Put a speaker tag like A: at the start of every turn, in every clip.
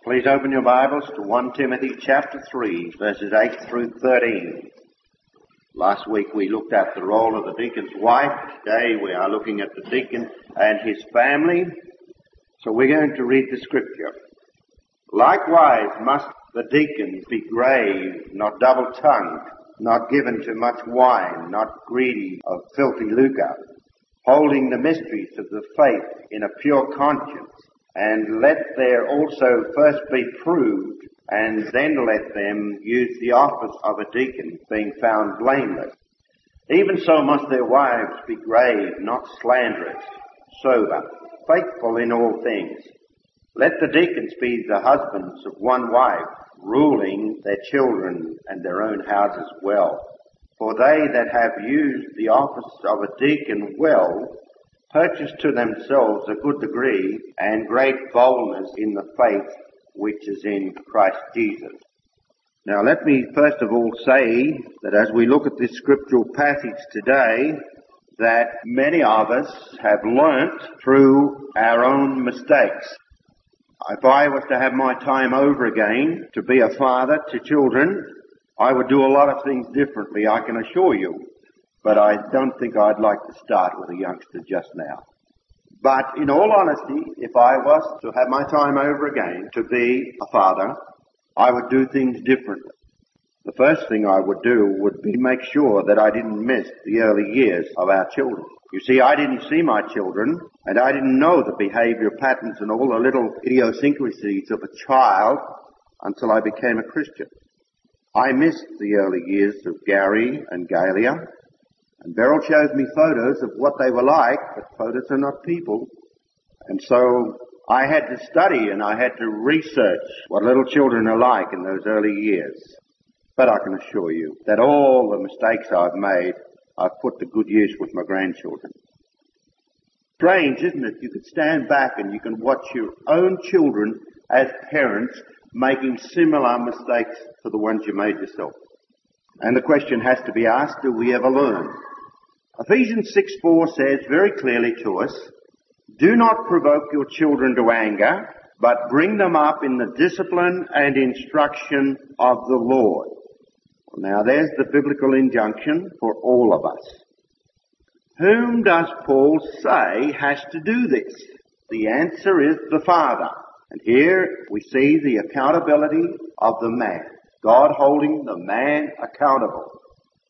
A: Please open your Bibles to 1 Timothy chapter 3, verses 8 through 13. Last week we looked at the role of the deacon's wife. Today we are looking at the deacon and his family. So we're going to read the scripture. Likewise must the deacons be grave, not double-tongued, not given to much wine, not greedy of filthy lucre, holding the mysteries of the faith in a pure conscience. And let there also first be proved, and then let them use the office of a deacon, being found blameless. Even so must their wives be grave, not slanderous, sober, faithful in all things. Let the deacons be the husbands of one wife, ruling their children and their own houses well. For they that have used the office of a deacon well purchase to themselves a good degree and great boldness in the faith which is in Christ Jesus. Now let me first of all say that as we look at this scriptural passage today, that many of us have learnt through our own mistakes. If I was to have my time over again to be a father to children, I would do a lot of things differently, I can assure you. But I don't think I'd like to start with a youngster just now. But in all honesty, if I was to have my time over again to be a father, I would do things differently. The first thing I would do would be make sure that I didn't miss the early years of our children. You see, I didn't see my children, and I didn't know the behavior patterns and all the little idiosyncrasies of a child until I became a Christian. I missed the early years of Gary and Galia. And Beryl shows me photos of what they were like, but photos are not people. And so I had to study and I had to research what little children are like in those early years. But I can assure you that all the mistakes I've made, I've put to good use with my grandchildren. Strange, isn't it? You can stand back and you can watch your own children as parents making similar mistakes to the ones you made yourself. And the question has to be asked, do we ever learn? Ephesians 6:4 says very clearly to us, do not provoke your children to anger, but bring them up in the discipline and instruction of the Lord. Well, now there's the biblical injunction for all of us. Whom does Paul say has to do this? The answer is the Father. And here we see the accountability of the man. God holding the man accountable.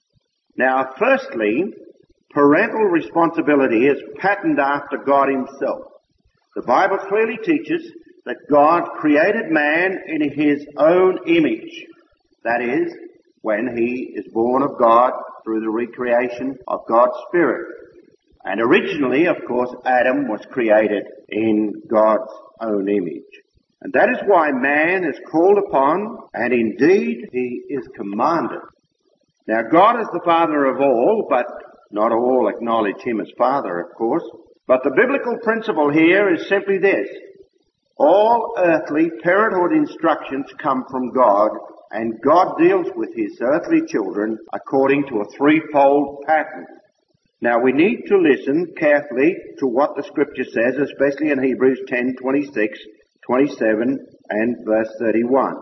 A: Now, firstly, parental responsibility is patterned after God himself. The Bible clearly teaches that God created man in his own image. That is, when he is born of God through the recreation of God's Spirit. And originally, of course, Adam was created in God's own image. And that is why man is called upon, and indeed he is commanded. Now God is the Father of all, but not all acknowledge him as Father, of course. But the biblical principle here is simply this. All earthly parenthood instructions come from God, and God deals with his earthly children according to a threefold pattern. Now we need to listen carefully to what the Scripture says, especially in Hebrews 10:26, 27 and verse 31.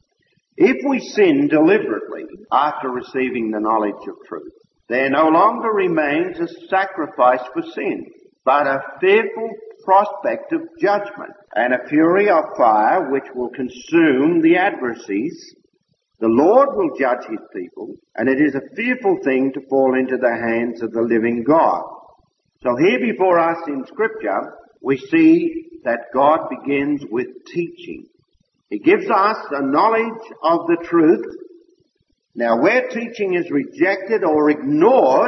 A: If we sin deliberately after receiving the knowledge of truth, there no longer remains a sacrifice for sin, but a fearful prospect of judgment and a fury of fire which will consume the adversaries. The Lord will judge his people, and it is a fearful thing to fall into the hands of the living God. So here before us in Scripture, we see that God begins with teaching. He gives us a knowledge of the truth. Now, where teaching is rejected or ignored,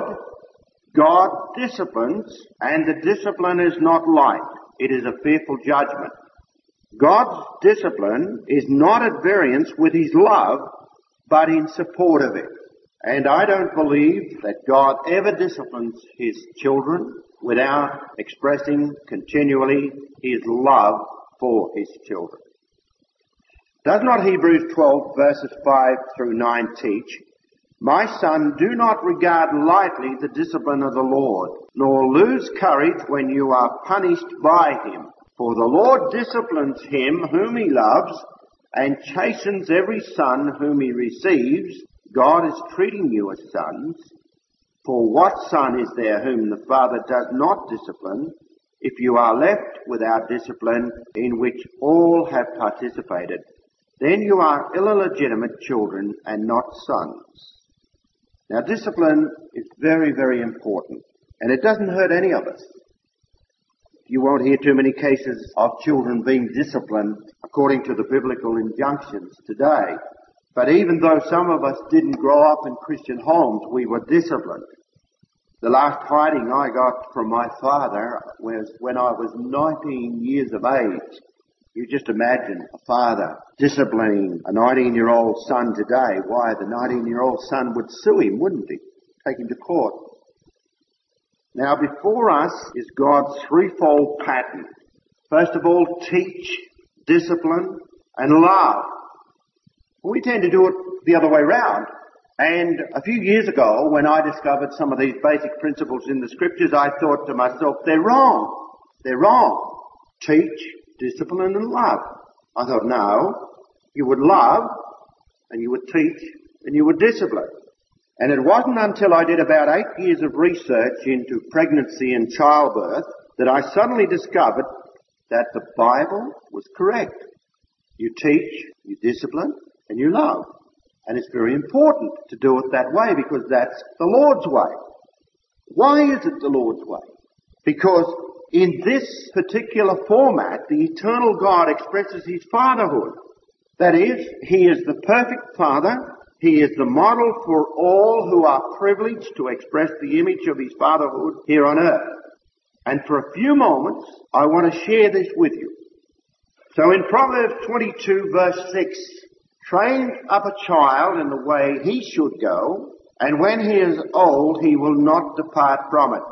A: God disciplines, and the discipline is not light. It is a fearful judgment. God's discipline is not at variance with his love, but in support of it. And I don't believe that God ever disciplines his children without expressing continually his love for his children. Does not Hebrews 12 verses 5 through 9 teach, my son, do not regard lightly the discipline of the Lord, nor lose courage when you are punished by him. For the Lord disciplines him whom he loves, and chastens every son whom he receives, God is treating you as sons. For what son is there whom the Father does not discipline, if you are left without discipline in which all have participated? Then you are illegitimate children and not sons. Now, discipline is very, very important, and it doesn't hurt any of us. You won't hear too many cases of children being disciplined according to the biblical injunctions today. But even though some of us didn't grow up in Christian homes, we were disciplined. The last hiding I got from my father was when I was 19 years of age. You just imagine a father disciplining a 19-year-old son today. Why, the 19-year-old son would sue him, wouldn't he? Take him to court. Now, before us is God's threefold pattern. First of all, teach, discipline, and love. We tend to do it the other way round. And a few years ago, when I discovered some of these basic principles in the Scriptures, I thought to myself, they're wrong. They're wrong. Teach, discipline, and love. I thought, no, you would love, and you would teach, and you would discipline. And it wasn't until I did about 8 years of research into pregnancy and childbirth that I suddenly discovered that the Bible was correct. You teach, you discipline, and you love. And it's very important to do it that way because that's the Lord's way. Why is it the Lord's way? Because in this particular format, the eternal God expresses his fatherhood. That is, he is the perfect Father. He is the model for all who are privileged to express the image of his fatherhood here on earth. And for a few moments, I want to share this with you. So in Proverbs 22 verse 6, train up a child in the way he should go, and when he is old, he will not depart from it.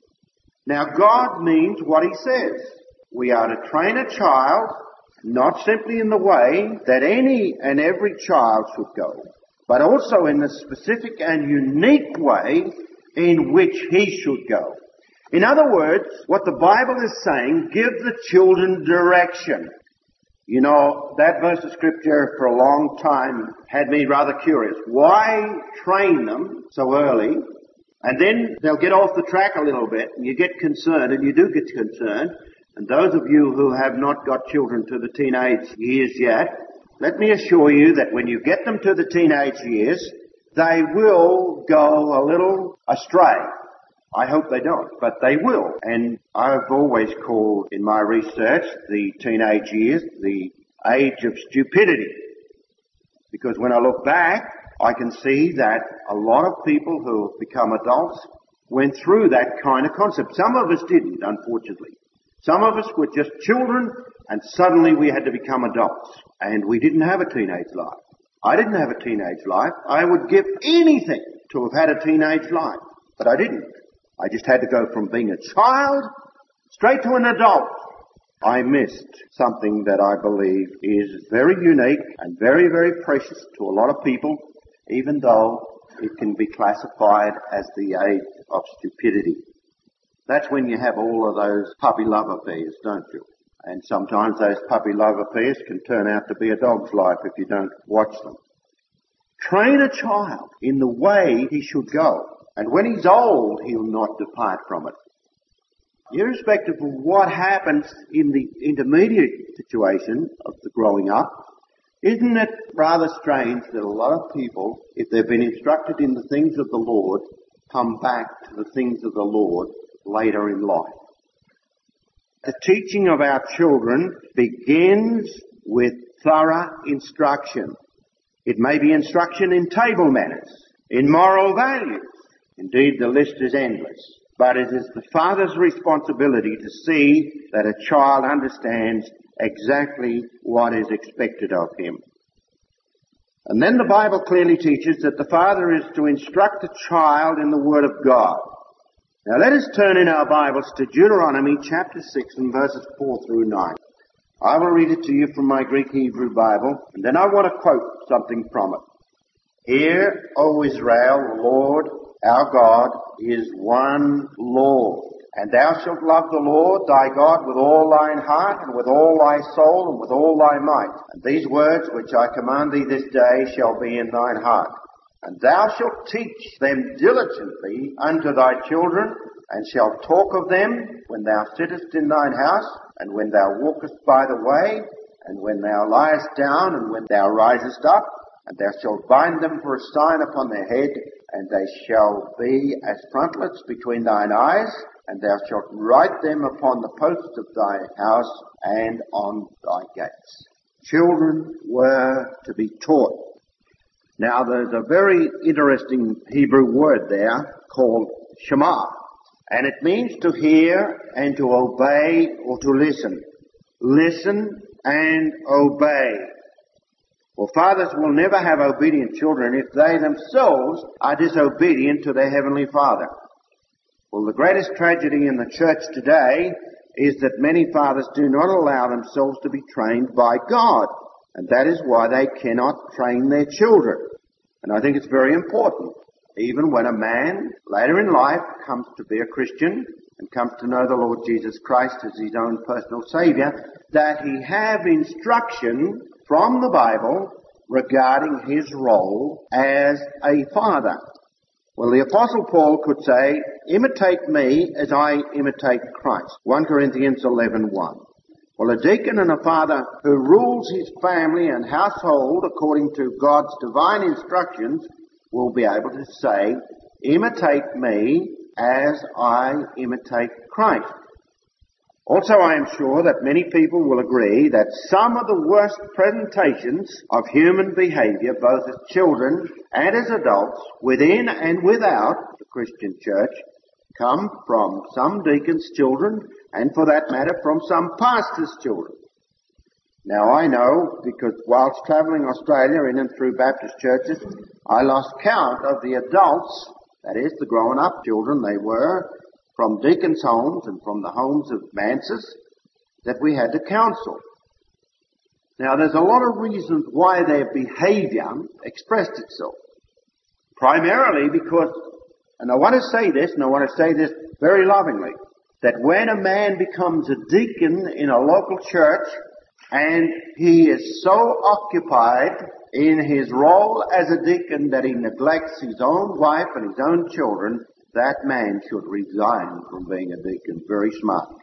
A: Now, God means what he says. We are to train a child, not simply in the way that any and every child should go, but also in the specific and unique way in which he should go. In other words, what the Bible is saying, give the children direction. You know, that verse of Scripture for a long time had me rather curious. Why train them so early, and then they'll get off the track a little bit, and you get concerned, and you do get concerned. And those of you who have not got children to the teenage years yet, let me assure you that when you get them to the teenage years, they will go a little astray. I hope they don't, but they will. And I've always called in my research the teenage years the age of stupidity. Because when I look back, I can see that a lot of people who have become adults went through that kind of concept. Some of us didn't, unfortunately. Some of us were just children, and suddenly we had to become adults. And we didn't have a teenage life. I didn't have a teenage life. I would give anything to have had a teenage life, but I didn't. I just had to go from being a child straight to an adult. I missed something that I believe is very unique and very, very precious to a lot of people, even though it can be classified as the age of stupidity. That's when you have all of those puppy love affairs, don't you? And sometimes those puppy love affairs can turn out to be a dog's life if you don't watch them. Train a child in the way he should go, and when he's old, he'll not depart from it. Irrespective of what happens in the intermediate situation of the growing up, isn't it rather strange that a lot of people, if they've been instructed in the things of the Lord, come back to the things of the Lord later in life? The teaching of our children begins with thorough instruction. It may be instruction in table manners, in moral values. Indeed, the list is endless. But it is the father's responsibility to see that a child understands exactly what is expected of him. And then the Bible clearly teaches that the father is to instruct a child in the Word of God. Now let us turn in our Bibles to Deuteronomy chapter 6 and verses 4 through 9. I will read it to you from my Greek Hebrew Bible, and then I want to quote something from it. Hear, O Israel, the Lord our God is one Lord, And thou shalt love the Lord thy God with all thine heart, and with all thy soul, and with all thy might. And these words which I command thee this day shall be in thine heart. And thou shalt teach them diligently unto thy children, and shalt talk of them when thou sittest in thine house, and when thou walkest by the way, and when thou liest down, and when thou risest up. And thou shalt bind them for a sign upon their head, and they shall be as frontlets between thine eyes, and thou shalt write them upon the posts of thy house and on thy gates. Children were to be taught. Now there's a very interesting Hebrew word there called Shema, and it means to hear and to obey or to listen. Listen and obey. Well, fathers will never have obedient children if they themselves are disobedient to their Heavenly Father. Well, the greatest tragedy in the church today is that many fathers do not allow themselves to be trained by God, and that is why they cannot train their children. And I think it's very important, even when a man later in life comes to be a Christian and comes to know the Lord Jesus Christ as his own personal Saviour, that he have instruction from the Bible regarding his role as a father. Well, the Apostle Paul could say, imitate me as I imitate Christ. 1 Corinthians 11:1. Well, a deacon and a father who rules his family and household according to God's divine instructions will be able to say, imitate me as I imitate Christ. Also, I am sure that many people will agree that some of the worst presentations of human behaviour, both as children and as adults, within and without the Christian church, come from some deacons' children, and for that matter, from some pastors' children. Now, I know, because whilst travelling Australia in and through Baptist churches, I lost count of the adults, that is, the grown-up children they were, from deacons' homes and from the homes of manses, that we had to counsel. Now, there's a lot of reasons why their behaviour expressed itself. Primarily because, and I want to say this, and I want to say this very lovingly, that when a man becomes a deacon in a local church and he is so occupied in his role as a deacon that he neglects his own wife and his own children, that man should resign from being a deacon very smartly.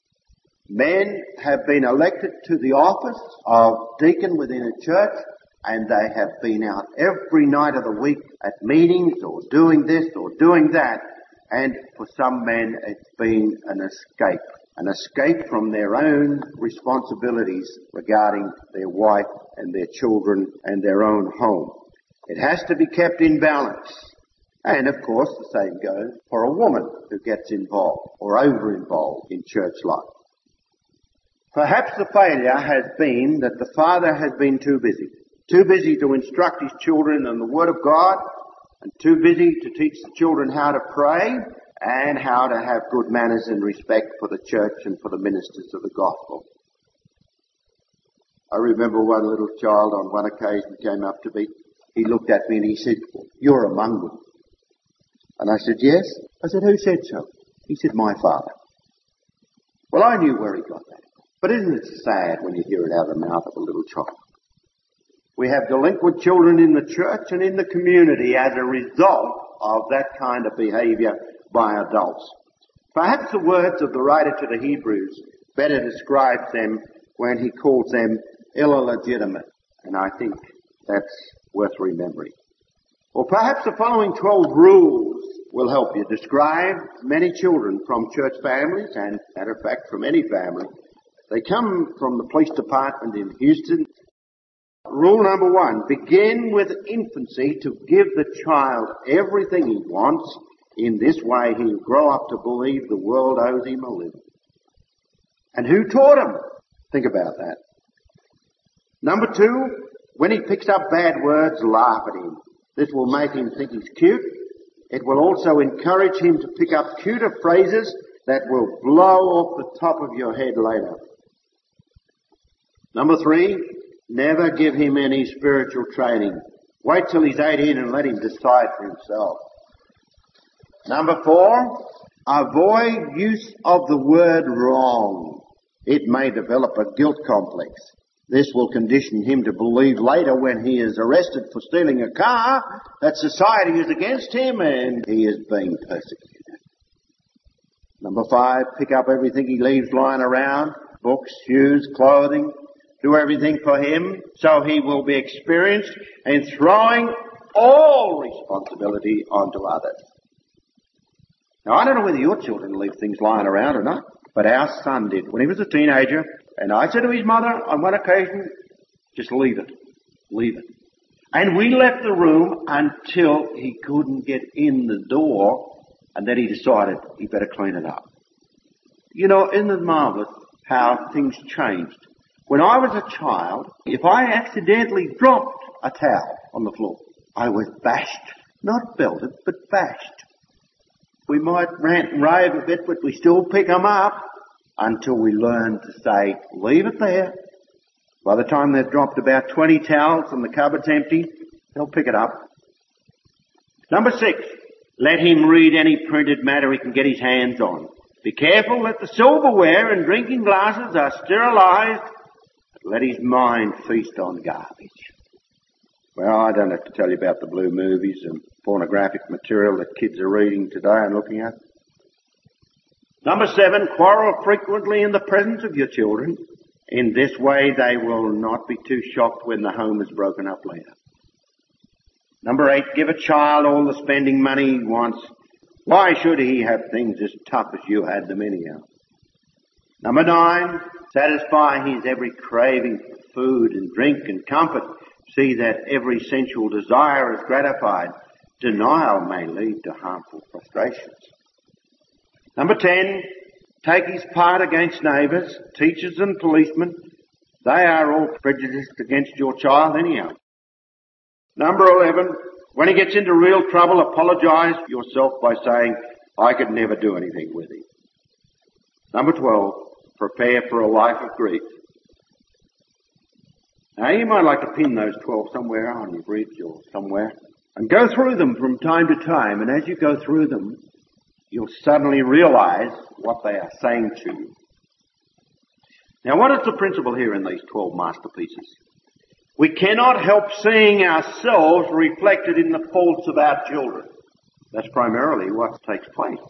A: Men have been elected to the office of deacon within a church, and they have been out every night of the week at meetings or doing this or doing that, and for some men it's been an escape from their own responsibilities regarding their wife and their children and their own home. It has to be kept in balance. And of course the same goes for a woman who gets involved or over-involved in church life. Perhaps the failure has been that the father has been too busy to instruct his children in the Word of God, and too busy to teach the children how to pray and how to have good manners and respect for the church and for the ministers of the gospel. I remember one little child on one occasion came up to me. He looked at me and he said, "You're among them." And I said, "Yes." I said, "Who said so?" He said, "My father." Well, I knew where he got that. But isn't it sad when you hear it out of the mouth of a little child? We have delinquent children in the church and in the community as a result of that kind of behaviour by adults. Perhaps the words of the writer to the Hebrews better describes them when he calls them illegitimate. And I think that's worth remembering. Or perhaps the following 12 rules will help you describe many children from church families, and, matter of fact, from any family. They come from the police department in Houston. Rule number 1, begin with infancy to give the child everything he wants. In this way, he'll grow up to believe the world owes him a living. And who taught him? Think about that. Number 2, when he picks up bad words, laugh at him. This will make him think he's cute. It will also encourage him to pick up cuter phrases that will blow off the top of your head later. Number 3, never give him any spiritual training. Wait till he's 18 and let him decide for himself. Number 4, avoid use of the word wrong. It may develop a guilt complex. This will condition him to believe later when he is arrested for stealing a car that society is against him and he is being persecuted. Number 5, pick up everything he leaves lying around, books, shoes, clothing, do everything for him, so he will be experienced in throwing all responsibility onto others. Now, I don't know whether your children leave things lying around or not, but our son did when he was a teenager, and I said to his mother on one occasion, just leave it, leave it. And we left the room until he couldn't get in the door, and then he decided he better clean it up. You know, isn't it marvellous how things changed? When I was a child, if I accidentally dropped a towel on the floor, I was bashed. Not belted, but bashed. We might rant and rave a bit, but we still pick them up until we learn to say, leave it there. By the time they've dropped about 20 towels and the cupboard's empty, they'll pick it up. Number 6, let him read any printed matter he can get his hands on. Be careful that the silverware and drinking glasses are sterilised. Let his mind feast on garbage. Well, I don't have to tell you about the blue movies and pornographic material that kids are reading today and looking at. Number 7, quarrel frequently in the presence of your children. In this way, they will not be too shocked when the home is broken up later. Number 8, give a child all the spending money he wants. Why should he have things as tough as you had them anyhow? Number 9, satisfy his every craving for food and drink and comfort. See that every sensual desire is gratified. Denial may lead to harmful frustrations. Number 10, take his part against neighbours, teachers and policemen. They are all prejudiced against your child anyhow. Number 11, when he gets into real trouble, apologise yourself by saying, I could never do anything with him. Number 12, prepare for a life of grief. Now, you might like to pin those 12 somewhere on your briefs or somewhere and go through them from time to time. And as you go through them, you'll suddenly realise what they are saying to you. Now, what is the principle here in these 12 masterpieces? We cannot help seeing ourselves reflected in the faults of our children. That's primarily what takes place.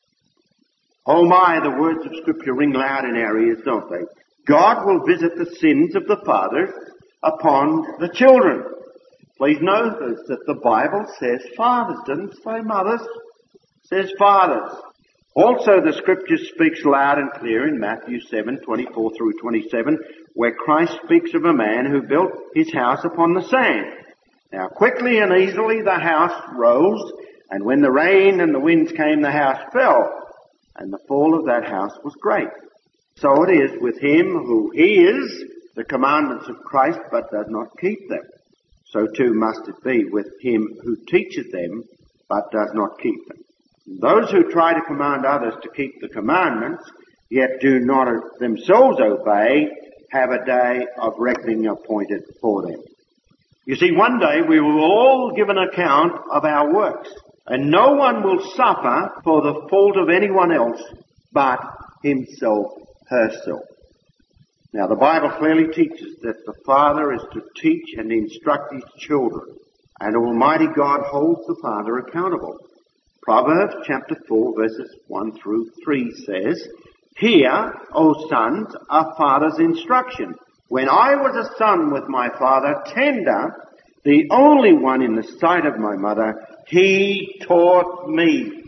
A: Oh my, the words of Scripture ring loud in our ears, don't they? God will visit the sins of the fathers upon the children. Please notice that the Bible says fathers, doesn't say mothers. It says fathers. Also, the Scripture speaks loud and clear in Matthew 7:24 through 27, where Christ speaks of a man who built his house upon the sand. Now, quickly and easily the house rose, and when the rain and the winds came, the house fell, and the fall of that house was great. So it is with him who hears the commandments of Christ but does not keep them. So too must it be with him who teaches them but does not keep them. Those who try to command others to keep the commandments, yet do not themselves obey, have a day of reckoning appointed for them. You see, one day we will all give an account of our works, and no one will suffer for the fault of anyone else but himself, herself. Now, the Bible clearly teaches that the Father is to teach and instruct his children, and Almighty God holds the Father accountable. Proverbs chapter 4 verses 1 through 3 says, Hear, O sons, a father's instruction. When I was a son with my father, tender, the only one in the sight of my mother, he taught me.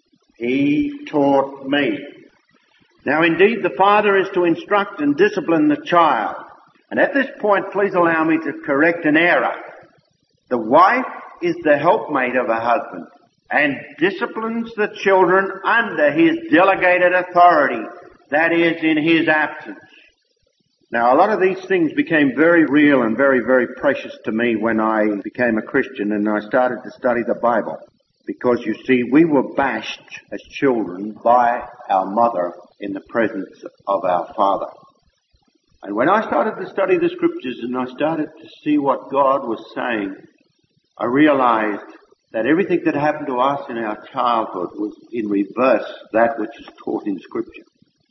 A: He taught me. Now, indeed, the father is to instruct and discipline the child. And at this point, please allow me to correct an error. The wife is the helpmate of her husband and disciplines the children under his delegated authority, that is, in his absence. Now, a lot of these things became very real and very, very precious to me when I became a Christian and I started to study the Bible. Because, you see, we were bashed as children by our mother in the presence of our father. And when I started to study the Scriptures and I started to see what God was saying, I realized that everything that happened to us in our childhood was in reverse that which is taught in Scripture.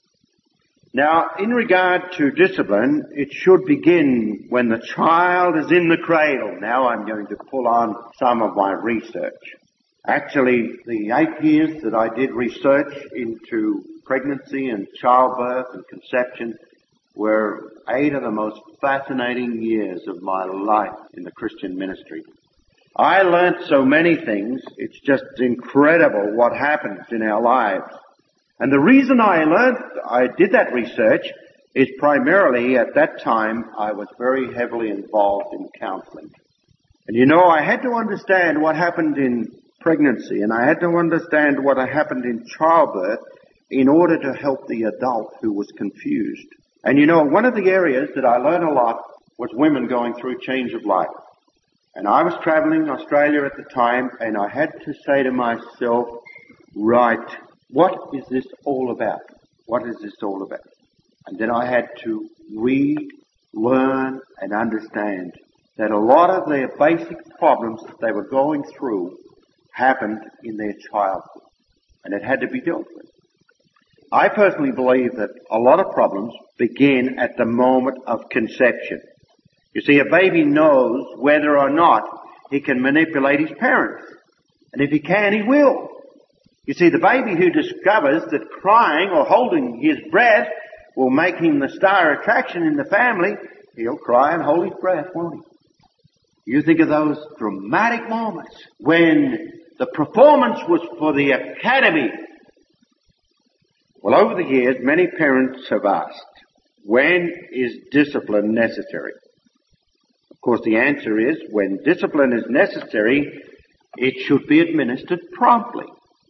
A: Now, in regard to discipline, it should begin when the child is in the cradle. Now I'm going to pull on some of my research. Actually, the 8 years that I did research into pregnancy and childbirth and conception were 8 of the most fascinating years of my life in the Christian ministry. I learnt so many things, it's just incredible what happens in our lives. And the reason I did that research is primarily at that time I was very heavily involved in counseling. And you know, I had to understand what happened in pregnancy and I had to understand what happened in childbirth in order to help the adult who was confused. And you know, one of the areas that I learned a lot was women going through change of life. And I was traveling in Australia at the time and I had to say to myself, right, what is this all about? What is this all about? And then I had to read, learn, and understand that a lot of their basic problems that they were going through happened in their childhood. And it had to be dealt with. I personally believe that a lot of problems begin at the moment of conception. You see, a baby knows whether or not he can manipulate his parents. And if he can, he will. You see, the baby who discovers that crying or holding his breath will make him the star attraction in the family, he'll cry and hold his breath, won't he? You think of those dramatic moments when the performance was for the academy. Well, over the years, many parents have asked, when is discipline necessary? Of course, the answer is, when discipline is necessary, it should be administered promptly.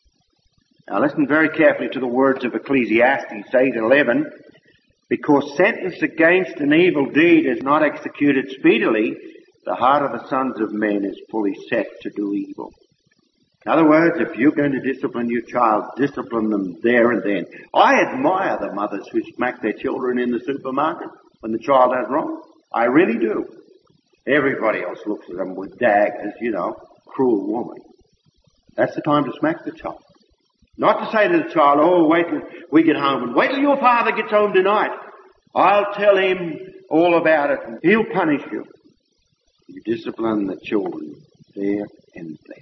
A: Now listen very carefully to the words of Ecclesiastes 8:11. Because sentence against an evil deed is not executed speedily, the heart of the sons of men is fully set to do evil. In other words, if you're going to discipline your child, discipline them there and then. I admire the mothers who smack their children in the supermarket when the child does wrong. I really do. Everybody else looks at them with daggers, you know, cruel woman. That's the time to smack the child. Not to say to the child, oh, wait till we get home and wait till your father gets home tonight. I'll tell him all about it and he'll punish you. You discipline the children there and then.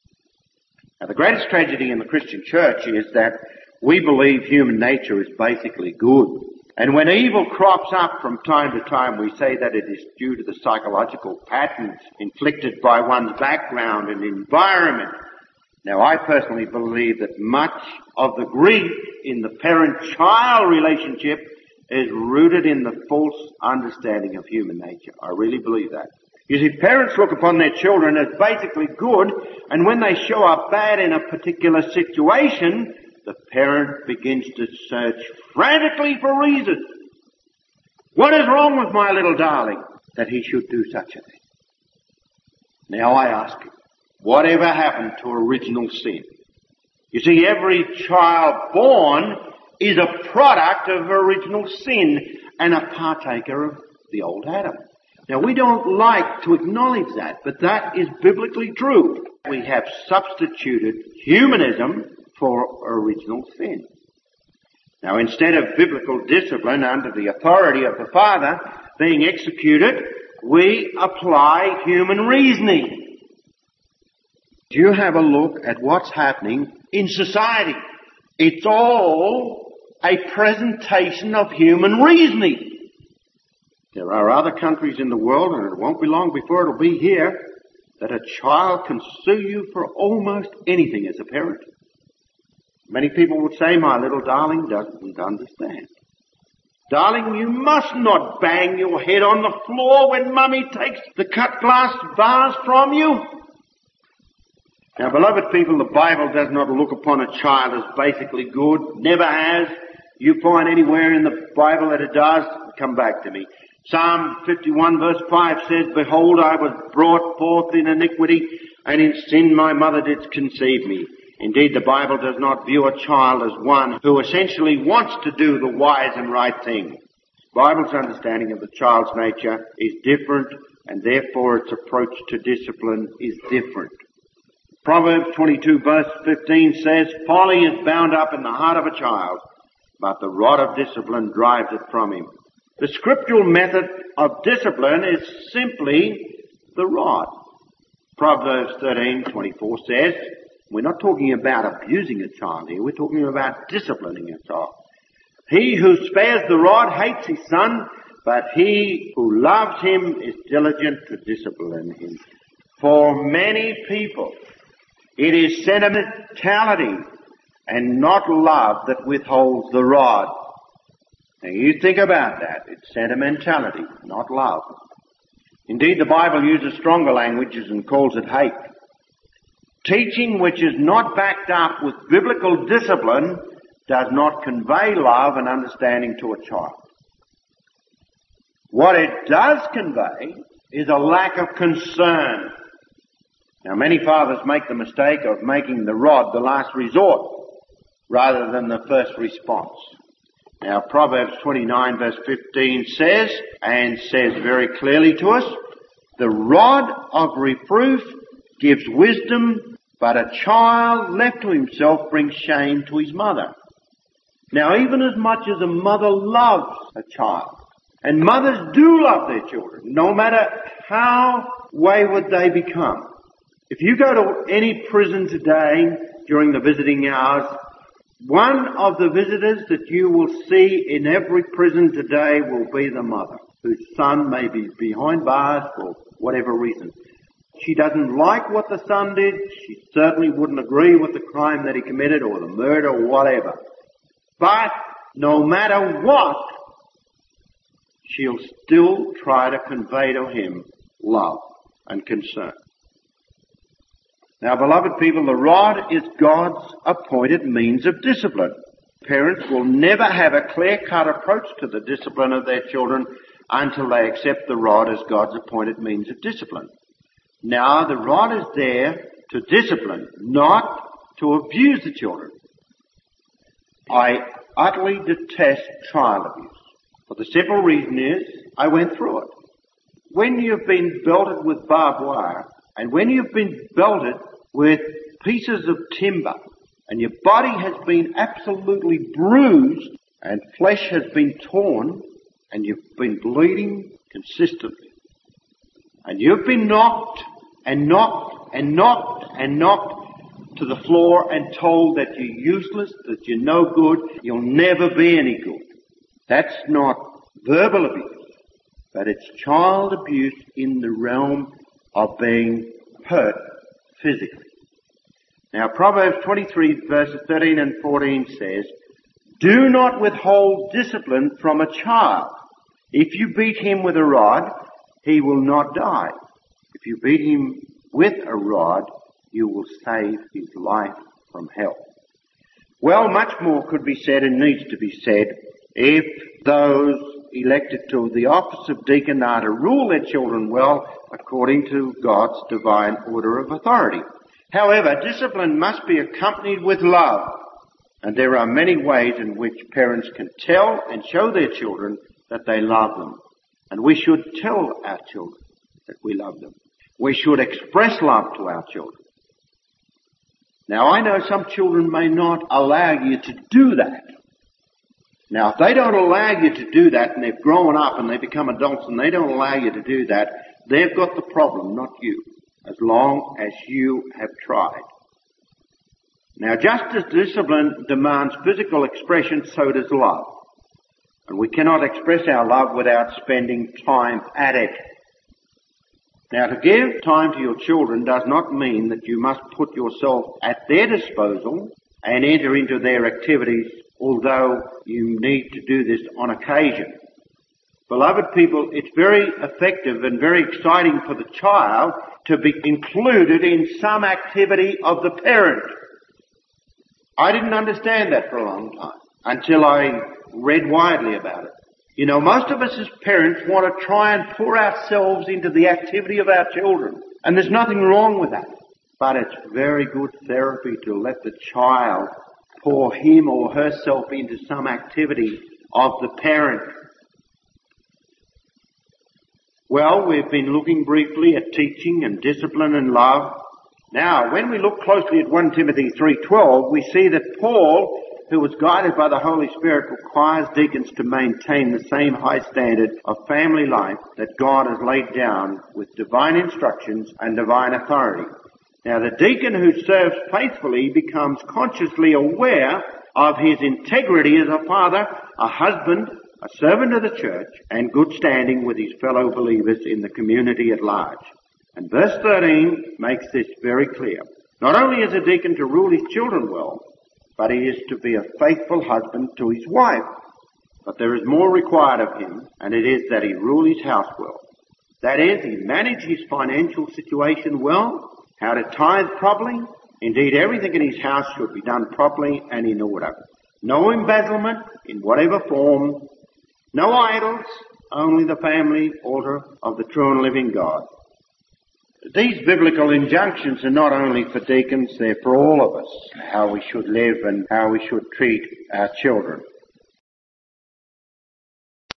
A: Now, the greatest tragedy in the Christian church is that we believe human nature is basically good. And when evil crops up from time to time, we say that it is due to the psychological patterns inflicted by one's background and environment. Now, I personally believe that much of the grief in the parent-child relationship is rooted in the false understanding of human nature. I really believe that. You see, parents look upon their children as basically good, and when they show up bad in a particular situation, the parent begins to search frantically for reasons. What is wrong with my little darling that he should do such a thing? Now I ask you, whatever happened to original sin? You see, every child born is a product of original sin and a partaker of the old Adam. Now, we don't like to acknowledge that, but that is biblically true. We have substituted humanism for original sin. Now, instead of biblical discipline under the authority of the Father being executed, we apply human reasoning. You have a look at what's happening in society. It's all a presentation of human reasoning. There are other countries in the world, and it won't be long before it'll be here, that a child can sue you for almost anything as a parent. Many people would say, my little darling doesn't understand. Darling, you must not bang your head on the floor when Mummy takes the cut glass vase from you. Now, beloved people, the Bible does not look upon a child as basically good. Never has. You find anywhere in the Bible that it does, come back to me. Psalm 51 verse 5 says, Behold, I was brought forth in iniquity, and in sin my mother did conceive me. Indeed, the Bible does not view a child as one who essentially wants to do the wise and right thing. The Bible's understanding of the child's nature is different, and therefore its approach to discipline is different. Proverbs 22 verse 15 says, "Folly is bound up in the heart of a child, but the rod of discipline drives it from him." The scriptural method of discipline is simply the rod. Proverbs 13:24 says, we're not talking about abusing a child here, we're talking about disciplining a child. "He who spares the rod hates his son, but he who loves him is diligent to discipline him." For many people, it is sentimentality and not love that withholds the rod. Now you think about that. It's sentimentality, not love. Indeed, the Bible uses stronger languages and calls it hate. Teaching which is not backed up with biblical discipline does not convey love and understanding to a child. What it does convey is a lack of concern. Now, many fathers make the mistake of making the rod the last resort rather than the first response. Now, Proverbs 29 verse 15 says very clearly to us, "The rod of reproof gives wisdom, but a child left to himself brings shame to his mother." Now, even as much as a mother loves a child, and mothers do love their children, no matter how wayward they become. If you go to any prison today during the visiting hours, one of the visitors that you will see in every prison today will be the mother, whose son may be behind bars for whatever reason. She doesn't like what the son did. She certainly wouldn't agree with the crime that he committed or the murder or whatever. But no matter what, she'll still try to convey to him love and concern. Now, beloved people, the rod is God's appointed means of discipline. Parents will never have a clear-cut approach to the discipline of their children until they accept the rod as God's appointed means of discipline. Now, the rod is there to discipline, not to abuse the children. I utterly detest child abuse. For the simple reason is, I went through it. When you've been belted with barbed wire, and when you've been belted with pieces of timber, and your body has been absolutely bruised, and flesh has been torn, and you've been bleeding consistently, and you've been knocked and knocked and knocked and knocked to the floor and told that you're useless, that you're no good, you'll never be any good. That's not verbal abuse, but it's child abuse in the realm of being hurt physically. Now, Proverbs 23 verses 13 and 14 says, "Do not withhold discipline from a child. If you beat him with a rod, he will not die. If you beat him with a rod, you will save his life from hell." Well, much more could be said and needs to be said if those elected to the office of deacon are to rule their children well according to God's divine order of authority. However, discipline must be accompanied with love, and there are many ways in which parents can tell and show their children that they love them. And we should tell our children that we love them. We should express love to our children. Now, I know some children may not allow you to do that. Now, if they don't allow you to do that, and they've grown up and they become adults and they don't allow you to do that, they've got the problem, not you, as long as you have tried. Now, just as discipline demands physical expression, so does love. And we cannot express our love without spending time at it. Now, to give time to your children does not mean that you must put yourself at their disposal and enter into their activities, although you need to do this on occasion. Beloved people, it's very effective and very exciting for the child to be included in some activity of the parent. I didn't understand that for a long time until I read widely about it. You know, most of us as parents want to try and pour ourselves into the activity of our children. And there's nothing wrong with that. But it's very good therapy to let the child pour him or herself into some activity of the parent. Well, we've been looking briefly at teaching and discipline and love. Now, when we look closely at 1 Timothy 3:12, we see that Paul, who was guided by the Holy Spirit, requires deacons to maintain the same high standard of family life that God has laid down with divine instructions and divine authority. Now, the deacon who serves faithfully becomes consciously aware of his integrity as a father, a husband, a servant of the church, and good standing with his fellow believers in the community at large. And verse 13 makes this very clear. Not only is a deacon to rule his children well, but he is to be a faithful husband to his wife. But there is more required of him, and it is that he rule his house well. That is, he manage his financial situation well, how to tithe properly. Indeed, everything in his house should be done properly and in order. No embezzlement in whatever form, no idols, only the family altar of the true and living God. These biblical injunctions are not only for deacons, they're for all of us, how we should live and how we should treat our children.